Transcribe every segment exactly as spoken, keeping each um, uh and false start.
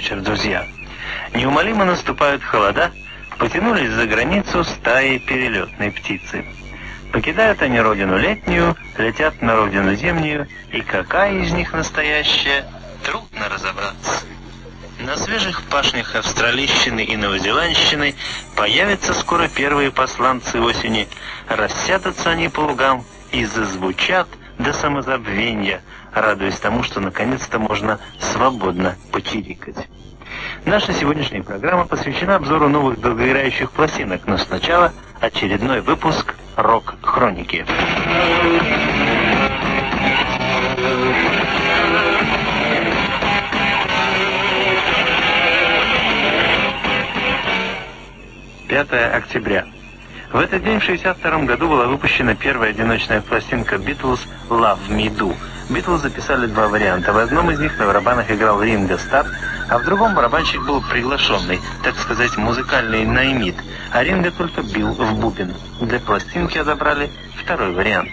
вечер, друзья. Неумолимо наступают холода, потянулись за границу стаи перелетной птицы. Покидают они родину летнюю, летят на родину зимнюю, и какая из них настоящая, трудно разобраться. На свежих пашнях австралийщины и новозеландщины появятся скоро первые посланцы осени, рассядутся они по лугам и зазвучат до самозабвения, радуясь тому, что наконец-то можно свободно почирикать. Наша сегодняшняя программа посвящена обзору новых долгоиграющих пластинок, но сначала очередной выпуск «Рок-хроники». пятое октября. В этот день в шестьдесят втором году была выпущена первая одиночная пластинка Beatles «Love Me Do». Beatles записали два варианта. В одном из них на барабанах играл Ринго Старр, а в другом барабанщик был приглашенный, так сказать, музыкальный наймит, а Ринго только бил в бубен. Для пластинки отобрали второй вариант.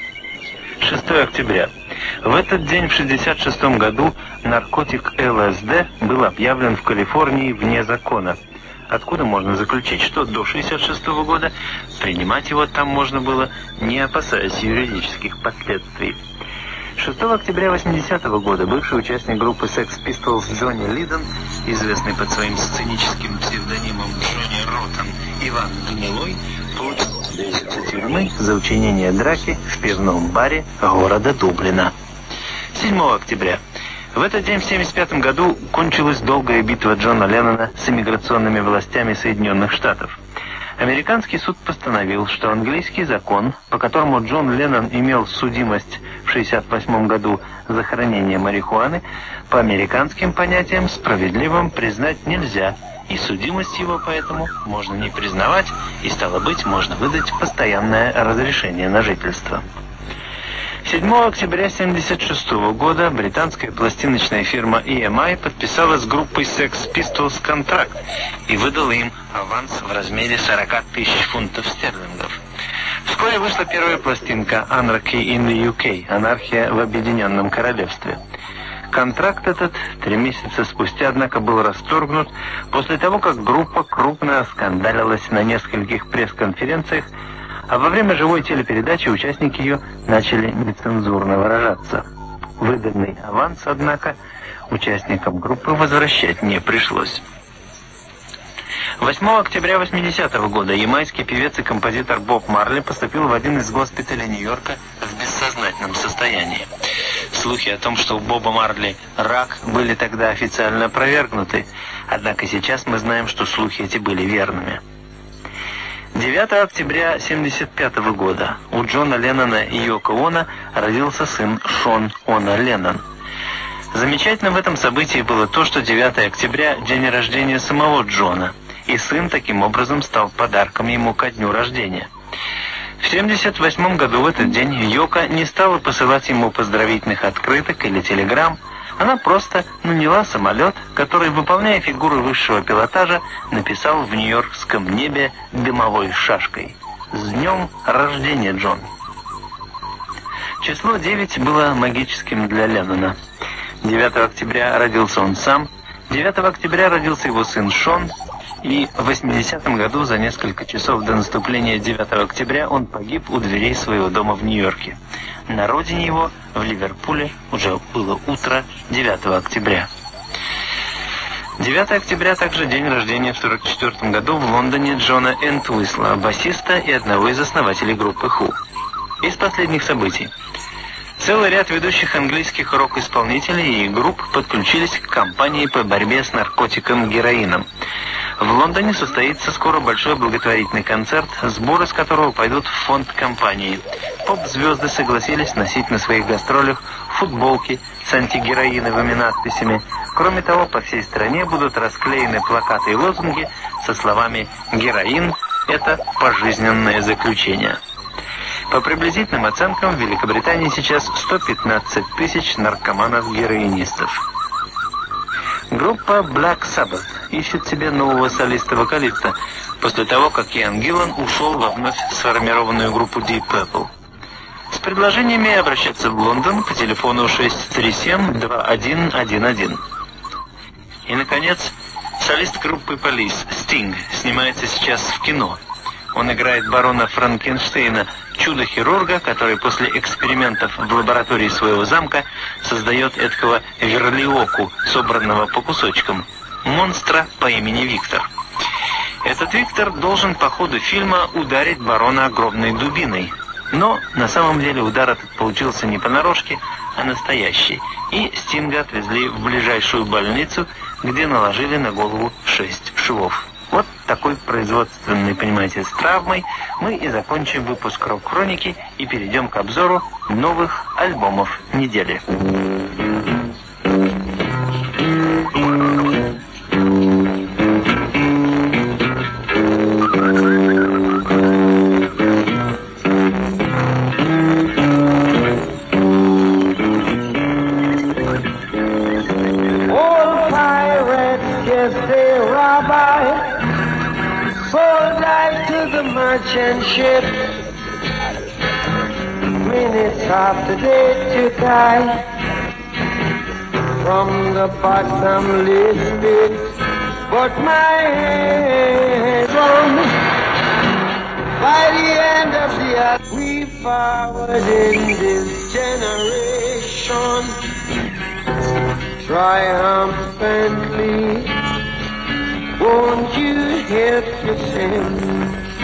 шестое октября. В этот день в шестьдесят шестом году наркотик эл эс дэ был объявлен в Калифорнии вне закона. Откуда можно заключить, что до шестьдесят шестого года принимать его там можно было, не опасаясь юридических последствий. шестого октября восьмидесятого года бывший участник группы Sex Pistols Джонни Лидон, известный под своим сценическим псевдонимом Джонни Роттен Иван Гнилой, получил месяца тюрьмы за учинение драки в пивном баре города Дублина. седьмого октября. В этот день в семьдесят пятом году кончилась долгая битва Джона Леннона с иммиграционными властями Соединенных Штатов. Американский суд постановил, что английский закон, по которому Джон Леннон имел судимость в шестьдесят восьмом году за хранение марихуаны, по американским понятиям справедливым признать нельзя, и судимость его поэтому можно не признавать, и, стало быть, можно выдать постоянное разрешение на жительство. седьмого октября семьдесят шестого года британская пластиночная фирма и эм ай подписала с группой Sex Pistols контракт и выдала им аванс в размере сорок тысяч фунтов стерлингов. Вскоре вышла первая пластинка Anarchy in the ю кей, анархия в Объединенном Королевстве. Контракт этот три месяца спустя, однако, был расторгнут после того, как группа крупно оскандалилась на нескольких пресс-конференциях, а во время живой телепередачи участники ее начали нецензурно выражаться. Выданный аванс, однако, участникам группы возвращать не пришлось. восьмого октября восьмидесятого года ямайский певец и композитор Боб Марли поступил в один из госпиталей Нью-Йорка в бессознательном состоянии. Слухи о том, что у Боба Марли рак, были тогда официально опровергнуты, однако сейчас мы знаем, что слухи эти были верными. девятого октября семьдесят пятого года у Джона Леннона и Йоко Оно родился сын Шон Оно Леннон. Замечательно в этом событии было то, что девятого октября – день рождения самого Джона, и сын таким образом стал подарком ему ко дню рождения. В семьдесят восьмом году в этот день Йоко не стала посылать ему поздравительных открыток или телеграмм. Она просто наняла самолет, который, выполняя фигуру высшего пилотажа, написал в нью-йоркском небе дымовой шашкой: «С днем рождения, Джон!». Число девять было магическим для Леннона. девятого октября родился он сам, девятого октября родился его сын Шон, и в восьмидесятом году, за несколько часов до наступления девятого октября, он погиб у дверей своего дома в Нью-Йорке. На родине его, в Ливерпуле, уже было утро девятого октября. девятого октября также день рождения в сорок четвёртом году в Лондоне Джона Энтвисла, басиста и одного из основателей группы Who. Из последних событий. Целый ряд ведущих английских рок-исполнителей и групп подключились к кампании по борьбе с наркотиком героином. В Лондоне состоится скоро большой благотворительный концерт, сборы с которого пойдут в фонд компании. Поп-звезды согласились носить на своих гастролях футболки с антигероиновыми надписями. Кроме того, по всей стране будут расклеены плакаты и лозунги со словами «Героин – это пожизненное заключение». По приблизительным оценкам, в Великобритании сейчас сто пятнадцать тысяч наркоманов-героинистов. Группа Black Sabbath ищет себе нового солиста-вокалиста после того, как Иан Гиллан ушел во вновь сформированную группу Deep Purple. С предложениями обращаться в Лондон по телефону шесть три семь два один один один. И, наконец, солист группы Police Sting снимается сейчас в кино. Он играет барона Франкенштейна, чудо-хирурга, который после экспериментов в лаборатории своего замка создает эдакого верлиоку, собранного по кусочкам, монстра по имени Виктор. Этот Виктор должен по ходу фильма ударить барона огромной дубиной. Но на самом деле удар этот получился не понарошке, а настоящий. И Стинга отвезли в ближайшую больницу, где наложили на голову шесть швов. Вот такой производственный, понимаете, с травмой мы и закончим выпуск «Рок-хроники» и перейдем к обзору новых альбомов недели. Merchant ship, minutes after they to die, from the bottomless pit, but my head on. By the end of the earth, we forward in this generation, triumphantly. Won't you help to sing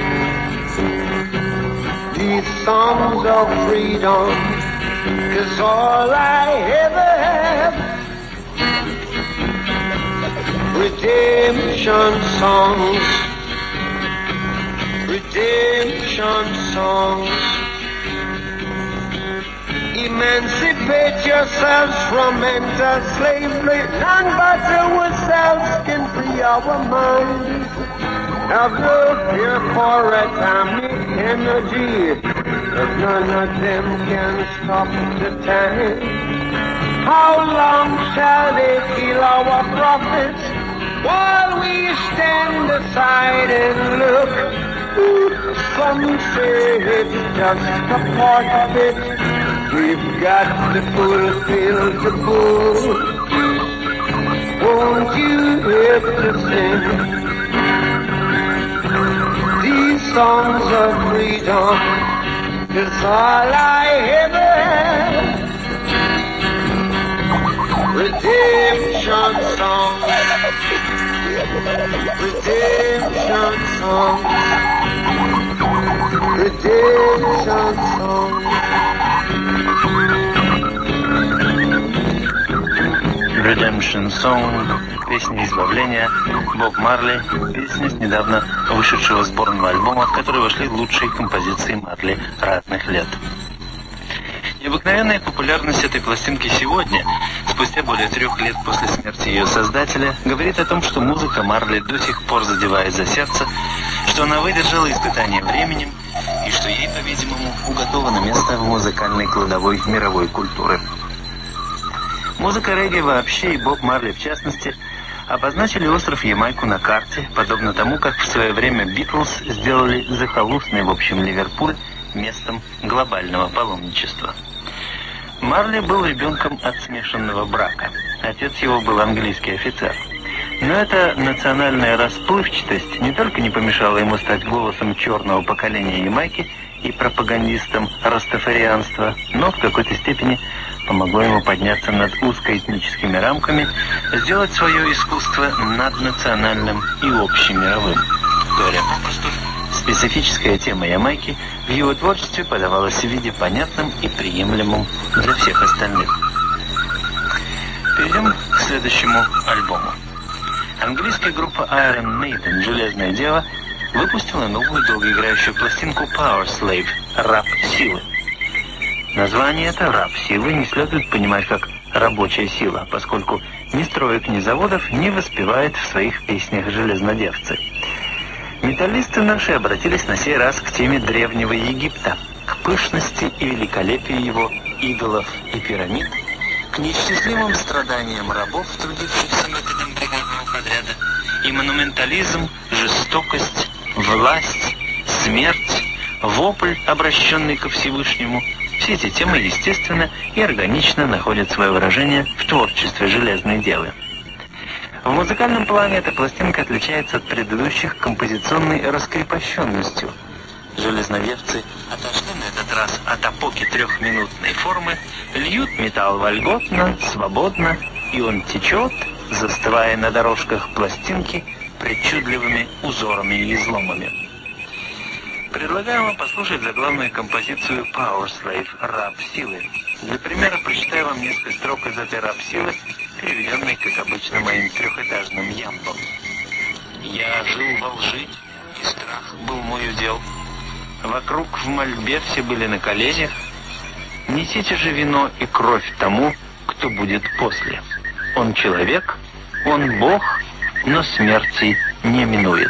these songs of freedom? 'Cause all I ever have, redemption songs, redemption songs. Emancipate yourselves from mental slavery. None but ourselves can free our minds. Have no fear for atomic energy, 'cause none of them can stop the time. How long shall they kill our prophets while we stand aside and look? Some say it's just a part of it. We've got to fulfill the book. Won't you help to sing these songs of freedom? 'Cause all I ever had, redemption songs, redemption songs, redemption songs. Redemption Song, песня избавления, Боб Марли, песня с недавно вышедшего сборного альбома, в который вошли лучшие композиции Марли разных лет. Необыкновенная популярность этой пластинки сегодня, спустя более трех лет после смерти ее создателя, говорит о том, что музыка Марли до сих пор задевает за сердце, что она выдержала испытание временем и что ей, по-видимому, уготовано место в музыкальной кладовой мировой культуры. Музыка регги вообще и Боб Марли в частности обозначили остров Ямайку на карте, подобно тому, как в свое время Битлз сделали захолустный, в общем, Ливерпуль местом глобального паломничества. Марли был ребенком от смешанного брака. Отец его был английский офицер. Но эта национальная расплывчатость не только не помешала ему стать голосом черного поколения Ямайки и пропагандистом растафарианства, но в какой-то степени помогло ему подняться над узкоэтническими рамками, сделать свое искусство наднациональным и общемировым. Говоря попросту, специфическая тема Ямайки в его творчестве подавалась в виде понятном и приемлемом для всех остальных. Перейдем к следующему альбому. Английская группа Iron Maiden «Железная дева» выпустила новую долгоиграющую пластинку Power Slave «Раб силы». Название это «Раб силы» не следует понимать как «рабочая сила», поскольку ни строек, ни заводов не воспевает в своих песнях железнодевцы. Металлисты наши обратились на сей раз к теме Древнего Египта, к пышности и великолепию его идолов и пирамид, к неисчислимым страданиям рабов, трудившихся методом бригадного подряда, и монументализм, жестокость, власть, смерть, вопль, обращенный ко Всевышнему. Все эти темы, естественно и органично находят свое выражение в творчестве «Железной девы». В музыкальном плане эта пластинка отличается от предыдущих композиционной раскрепощенностью. Железновевцы отошли на этот раз от опоки трехминутной формы, льют металл вольготно, свободно, и он течет, застывая на дорожках пластинки причудливыми узорами и изломами. Предлагаю вам послушать заглавную композицию Power Slave — «Раб силы». Для примера прочитаю вам несколько строк из этой «Раб силы», переведенной, как обычно, моим трехэтажным ямбом. «Я жил во лжи, и страх был мой удел. Вокруг в мольбе все были на коленях. Несите же вино и кровь тому, кто будет после. Он человек, он Бог, но смерти не минует».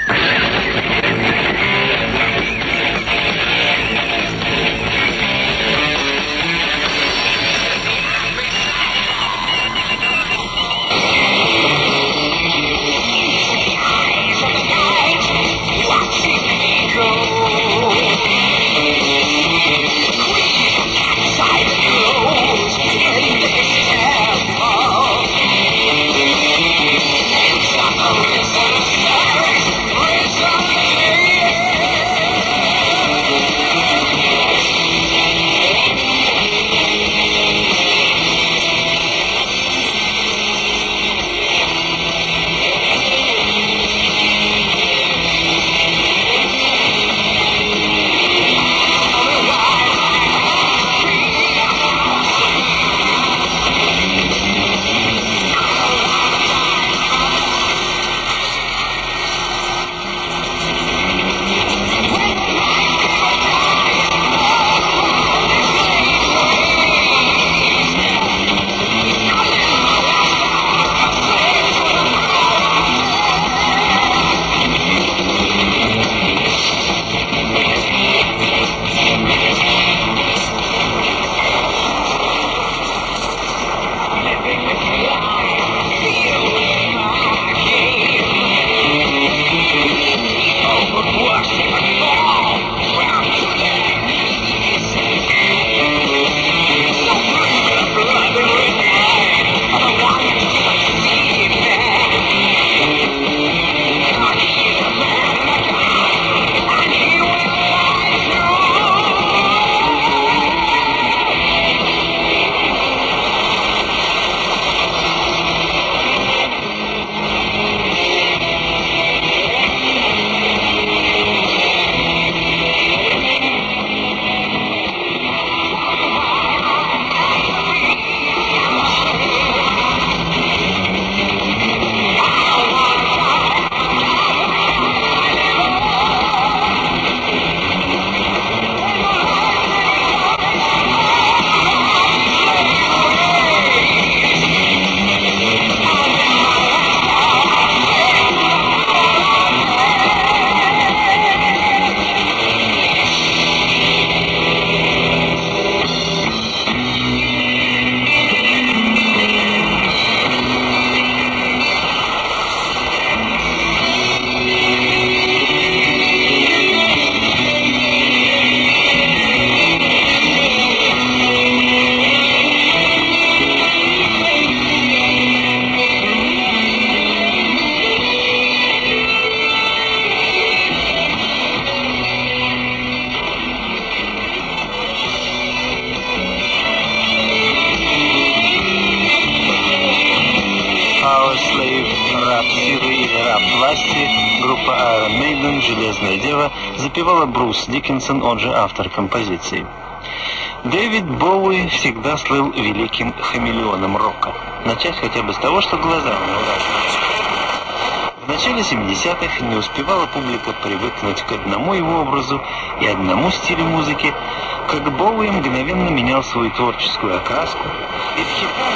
Группа Iron Maiden «Железная дева» запевала Брус Диккенсон, он же автор композиции. Дэвид Боуи всегда слыл великим хамелеоном рока. Начать хотя бы с того, что глаза у него разные. В начале семидесятых не успевала публика привыкнуть к одному его образу и одному стилю музыки, как Боуи мгновенно менял свою творческую окраску. Из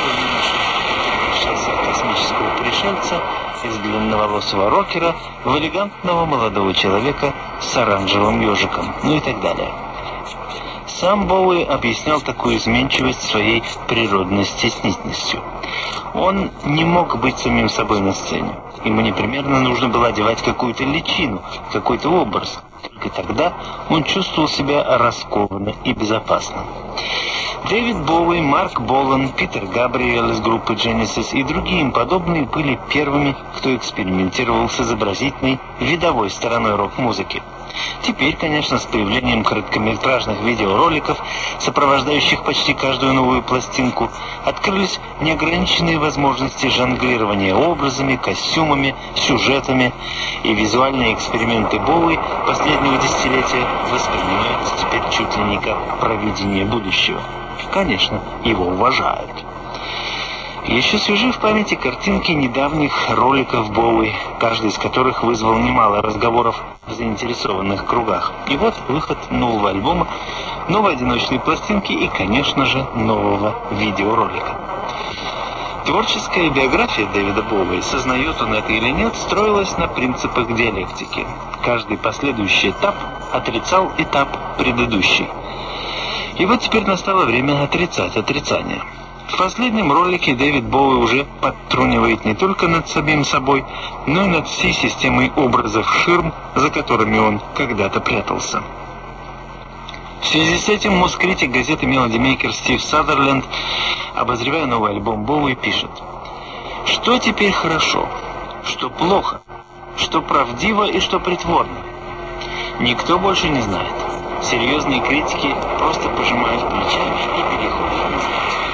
хита космического пришельца, из длинноволосого рокера в элегантного молодого человека с оранжевым ежиком, ну и так далее. Сам Боуи объяснял такую изменчивость своей природной стеснительностью. Он не мог быть самим собой на сцене. Ему непременно нужно было одевать какую-то личину, какой-то образ. Только тогда он чувствовал себя раскованно и безопасно. Дэвид Боуи, Марк Болан, Питер Габриэл из группы Genesis и другие им подобные были первыми, кто экспериментировал с изобразительной видовой стороной рок-музыки. Теперь, конечно, с появлением короткометражных видеороликов, сопровождающих почти каждую новую пластинку, открылись неограниченные возможности жонглирования образами, костюмами, сюжетами, и визуальные эксперименты Боуи последнего десятилетия воспринимаются теперь чуть ли не как провидение будущего. Конечно, его уважают. Еще свежи в памяти картинки недавних роликов Боуи, каждый из которых вызвал немало разговоров в заинтересованных кругах. И вот выход нового альбома, новой одиночной пластинки и, конечно же, нового видеоролика. Творческая биография Дэвида Боуи, сознает он это или нет, строилась на принципах диалектики. Каждый последующий этап отрицал этап предыдущий. И вот теперь настало время отрицать отрицание. В последнем ролике Дэвид Боуи уже подтрунивает не только над самим собой, но и над всей системой образов ширм, за которыми он когда-то прятался. В связи с этим музкритик газеты Melody Maker Стив Сазерленд, обозревая новый альбом Боуи, пишет: «Что теперь хорошо? Что плохо? Что правдиво и что притворно? Никто больше не знает. Серьезные критики просто пожимают плечами и переходят на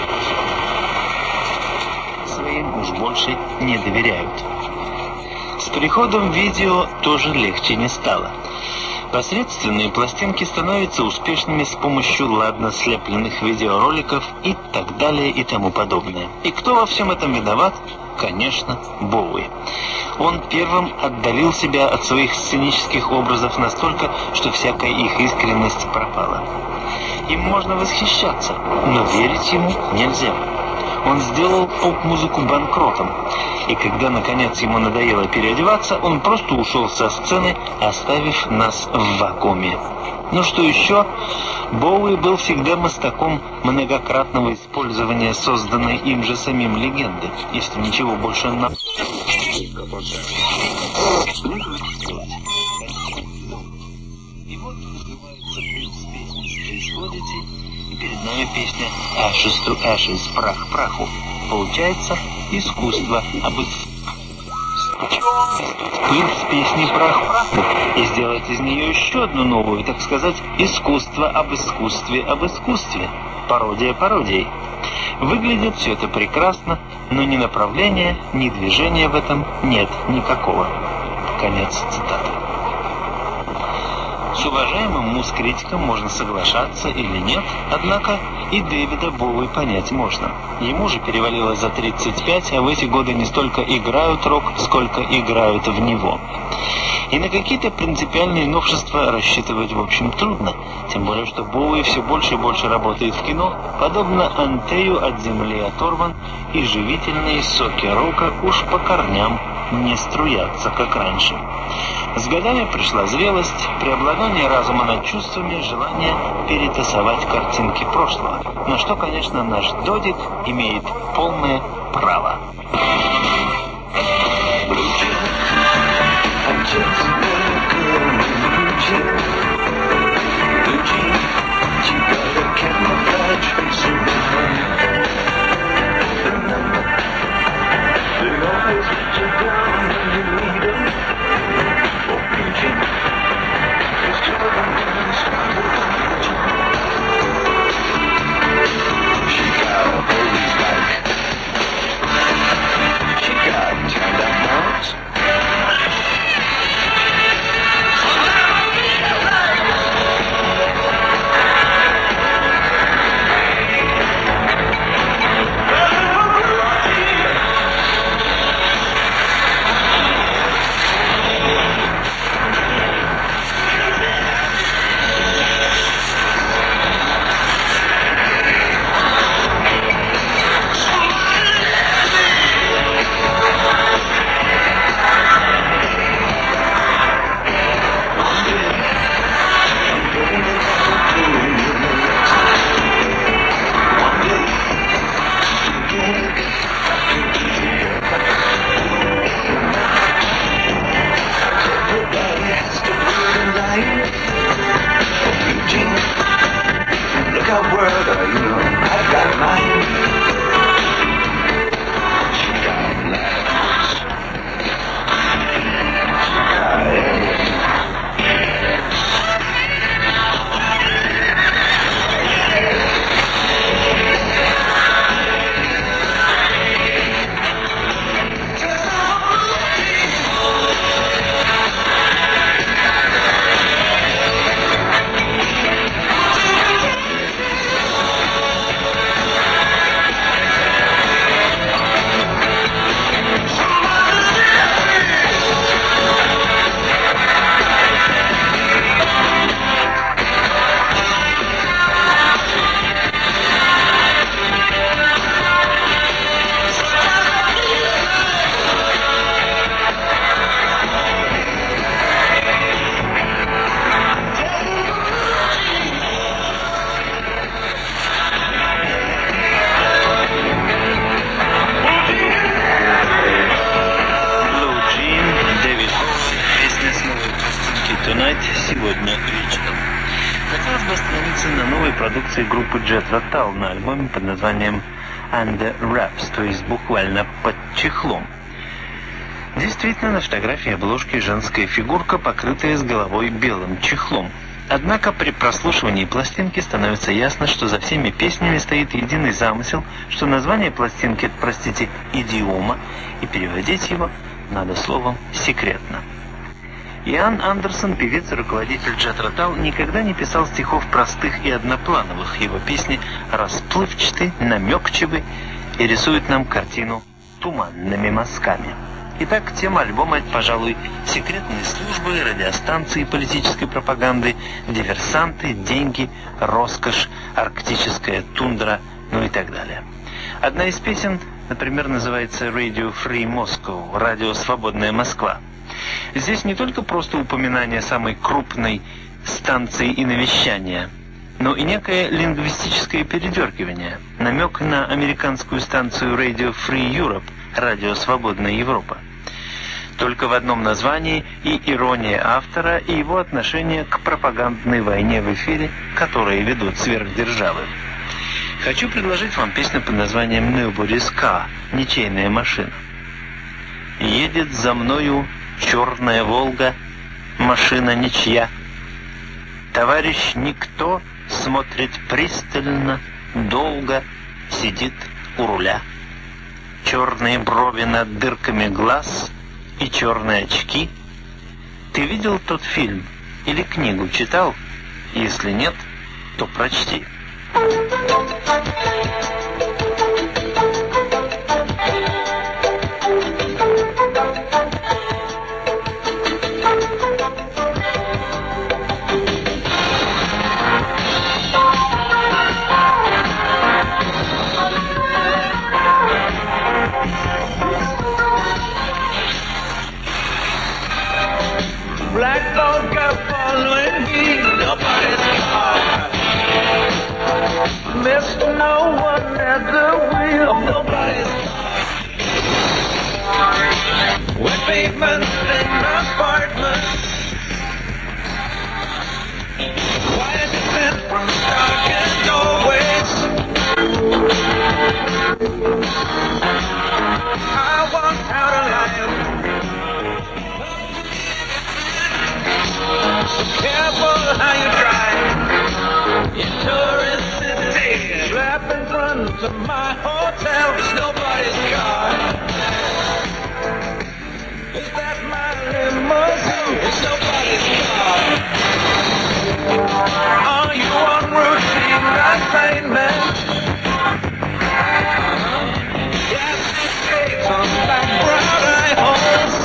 своим уж больше не доверяют». С приходом видео тоже легче не стало. Посредственные пластинки становятся успешными с помощью ладно слепленных видеороликов и так далее и тому подобное. И кто во всем этом виноват? Конечно, Боуи. Он первым отдалил себя от своих сценических образов настолько, что всякая их искренность пропала. Им можно восхищаться, но верить ему нельзя. Он сделал поп-музыку банкротом, и когда наконец ему надоело переодеваться, он просто ушел со сцены, оставив нас в вакууме. Ну что еще? Боуи был всегда мастаком многократного использования созданной им же самим легенды, если ничего больше на... И вот называется плюс песни «Происходите», и перед нами песня «Ashes to Ashes», «Прах к праху». Получается искусство об искусстве. Пыль с песней «Прах к праху» и сделать из нее еще одну новую, так сказать, искусство об искусстве об искусстве. Пародия пародией. Выглядит все это прекрасно, но ни направления, ни движения в этом нет никакого. Конец цитаты. С уважаемым музкритиком можно соглашаться или нет, однако и Дэвида Боуи понять можно. Ему же перевалило за тридцать пять, а в эти годы не столько играют рок, сколько играют в него. И на какие-то принципиальные новшества рассчитывать, в общем, трудно. Тем более, что Боуи все больше и больше работает в кино, подобно Антею от земли оторван, и живительные соки рока уж по корням не струятся, как раньше. С годами пришла зрелость, преобладание разума над чувствами, желание перетасовать картинки прошлого, на что, конечно, наш Додик имеет полное право. Look out, world, you know. новой продукции группы Jethro Tull на альбоме под названием Under Wraps, то есть буквально под чехлом. Действительно, на фотографии обложки женская фигурка, покрытая с головой белым чехлом. Однако при прослушивании пластинки становится ясно, что за всеми песнями стоит единый замысел, что название пластинки, простите, идиома, и переводить его надо словом «секретно». Иоанн Андерсон, певец и руководитель Jethro Tull, никогда не писал стихов простых и одноплановых. Его песни расплывчаты, намекчивы и рисуют нам картину туманными мазками. Итак, тема альбома, пожалуй, секретные службы, радиостанции политической пропаганды, диверсанты, деньги, роскошь, арктическая тундра, ну и так далее. Одна из песен, например, называется «Radio Free Moscow», «Радио Свободная Москва». Здесь не только просто упоминание самой крупной станции и навещания, но и некое лингвистическое передергивание, намек на американскую станцию Radio Free Europe, «Радио Свободная Европа». Только в одном названии и ирония автора, и его отношение к пропагандной войне в эфире, которые ведут сверхдержавы. Хочу предложить вам песню под названием «Nobody's Car» — «Ничейная машина». Едет за мною черная Волга, машина ничья. Товарищ никто смотрит пристально, долго сидит у руля. Черные брови над дырками глаз и черные очки. Ты видел тот фильм или книгу читал? Если нет, то прочти. Black dog got following me, nobody's car. Mister No One at the wheel, nobody's car. Wet pavements in my apartment, quiet descent from darkened doorways. I walked out alive. Careful how you drive in tourist city. Slap in front of my hotel, nobody's car. Is that my limousine? It's nobody's car. Are you on routine? That same man? Yes, escapes on black brown eye holes.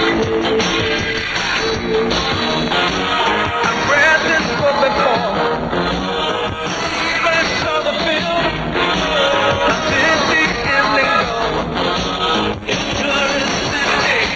I've read this book before. Even saw the film. I did the ending go. It's tourist city.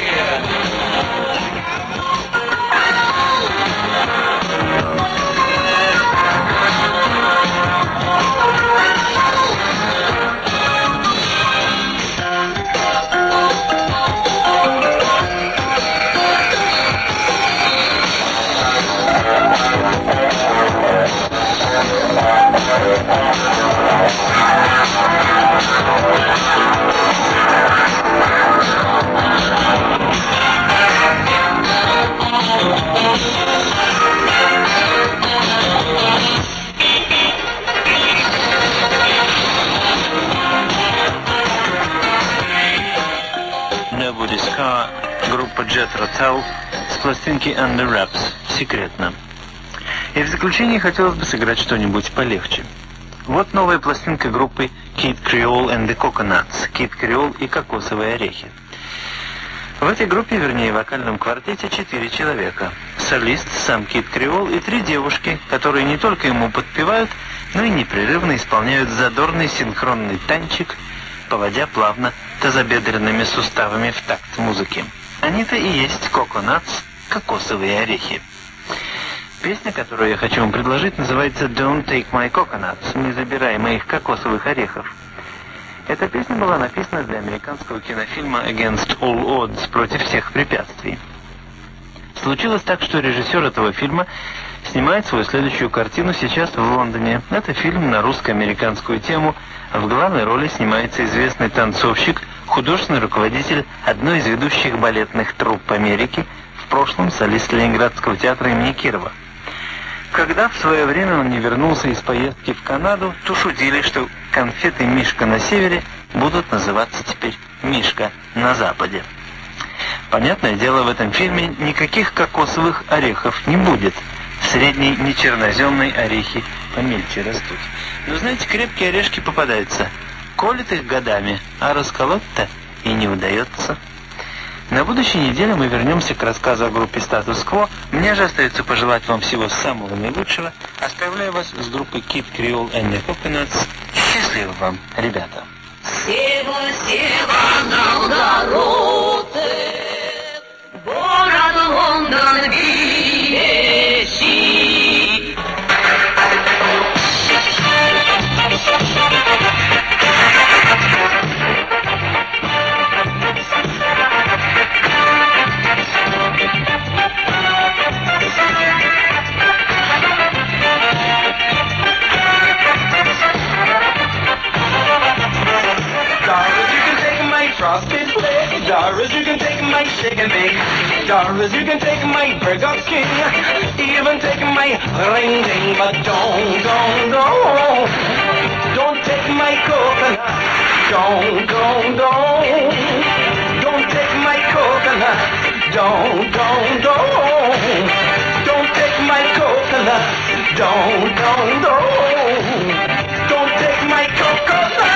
Nobody's Car, группа Jethro Tull с пластинки Under Wraps, секретно. И в заключение хотелось бы сыграть что-нибудь полегче. Вот новая пластинка группы Kid Creole and the Coconuts, Kid Creole и Кокосовые орехи. В этой группе, вернее, в вокальном квартете четыре человека. Солист, сам Kid Creole и три девушки, которые не только ему подпевают, но и непрерывно исполняют задорный синхронный танчик, поводя плавно тазобедренными суставами в такт музыки. Они-то и есть Coconuts, Кокосовые орехи. Песня, которую я хочу вам предложить, называется «Don't Take My Coconuts», «Не забирай моих кокосовых орехов». Эта песня была написана для американского кинофильма «Against All Odds», «Против всех препятствий». Случилось так, что режиссер этого фильма снимает свою следующую картину сейчас в Лондоне. Это фильм на русско-американскую тему. В главной роли снимается известный танцовщик, художественный руководитель одной из ведущих балетных трупп Америки, в прошлом солист Ленинградского театра имени Кирова. Когда в свое время он не вернулся из поездки в Канаду, то шутили, что конфеты «Мишка» на севере будут называться теперь «Мишка» на западе. Понятное дело, в этом фильме никаких кокосовых орехов не будет. В средней нечерноземной орехи помельче растут. Но, знаете, крепкие орешки попадаются. Колет их годами, а расколоть-то и не удается. На будущей неделе мы вернемся к рассказу о группе «Статус-кво». Мне же остается пожелать вам всего самого наилучшего. Оставляю вас с группой Kid Creole and the Coconuts. Счастливо вам, ребята! Сева, сева на огороде, город Лондон вещи. Frosted flake, Doris, you can take my shake and bake. Doris, you can take my Burger King, even take my ring ding, but don't, don't, don't, don't take my coconut. Don't, don't, don't, don't take my coconut. Don't, don't, don't, don't take my coconut. Don't, don't, don't, don't take my coconut.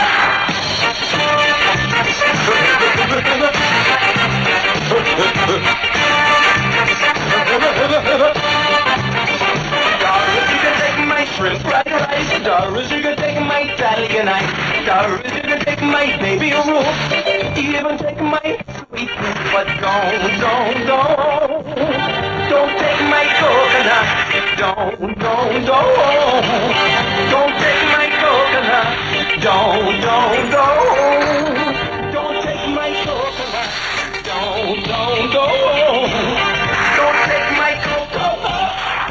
Doris, you can take my shrimp fried rice. Doris, you can take my Italian ice. Doris, you can take my baby roof. Even take my sweet fruit. But don't, don't, don't, don't take my coconut. Don't, don't, don't, don't take my coconut. Don't, don't, don't. Don't take my coconut. Don't, don't, don't. Don't take my coconut.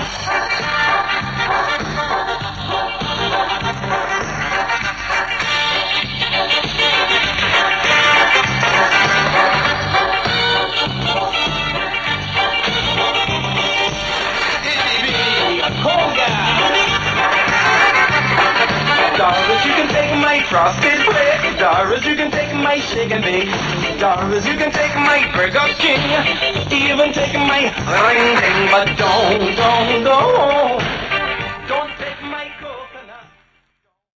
Doris, you can take my frosted flake. Doris, you can take my shake and bake. Doris, you can take my Burger King, even take my ring ding, but don't, don't, don't.